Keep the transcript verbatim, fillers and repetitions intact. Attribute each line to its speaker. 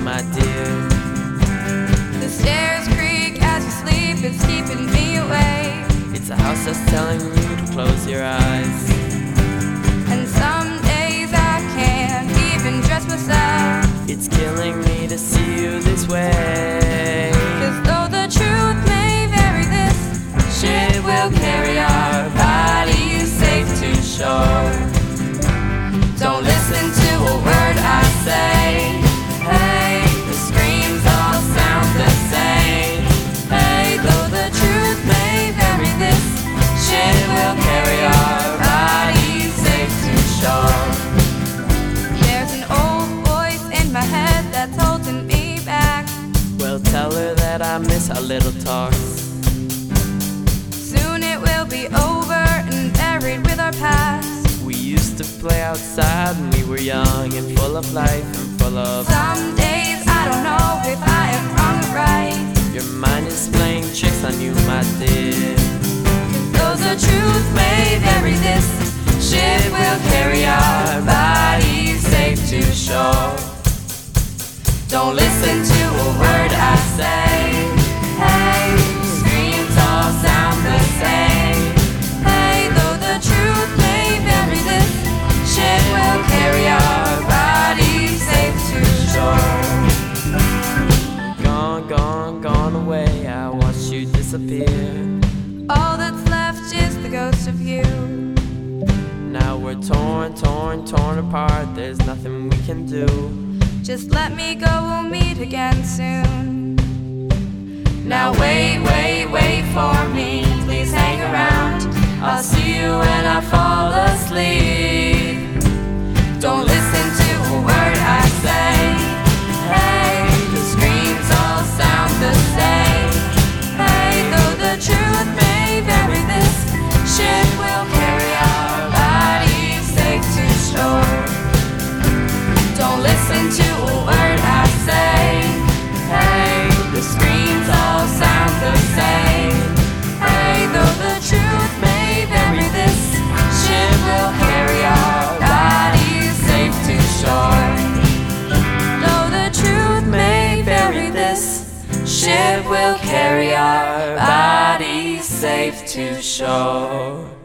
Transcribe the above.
Speaker 1: my dear.
Speaker 2: The stairs creak as you sleep, it's keeping me awake.
Speaker 1: It's a house that's telling you to close your eyes.
Speaker 2: And some days I can't even dress myself.
Speaker 1: It's killing me to see you this way.
Speaker 2: 'Cause though the truth may vary, this ship will carry our bodies safe to shore. Don't listen to a word I say. Hey, the screams all sound the same. Hey, though the truth may vary, this ship will carry our bodies safe to shore. There's an old voice in my head that's holding me back.
Speaker 1: Well, tell her that I miss our little talks.
Speaker 2: Soon it will be over and buried with our past.
Speaker 1: We used to play outside when we were young and full of life and full of.
Speaker 2: Some days I don't know if I am wrong or right.
Speaker 1: Your mind is playing tricks on you, my dear.
Speaker 2: Though the truth may vary, this ship will carry our bodies safe to shore. Don't listen to a word I say. Hey, screams all sound the same. Hey, though the truth may vary, this ship will carry our bodies safe to shore.
Speaker 1: Gone, gone, gone away, I watched you disappear.
Speaker 2: All that's left is the ghost of you.
Speaker 1: Now we're torn, torn, torn apart, there's nothing we can do.
Speaker 2: Just let me go, we'll meet again soon. Now wait, wait, wait for me, please hang around. I'll see you when I fall asleep. Don't listen to a word I say. Hey, the screams all sound the same. Hey, though the truth may vary, this ship will carry our bodies safe to shore. Don't listen to a word I say. Hey, the screams all sound the same. Hey, though the truth may vary, this ship will carry our bodies safe to shore. Though the truth may vary, this ship will carry our bodies safe to shore.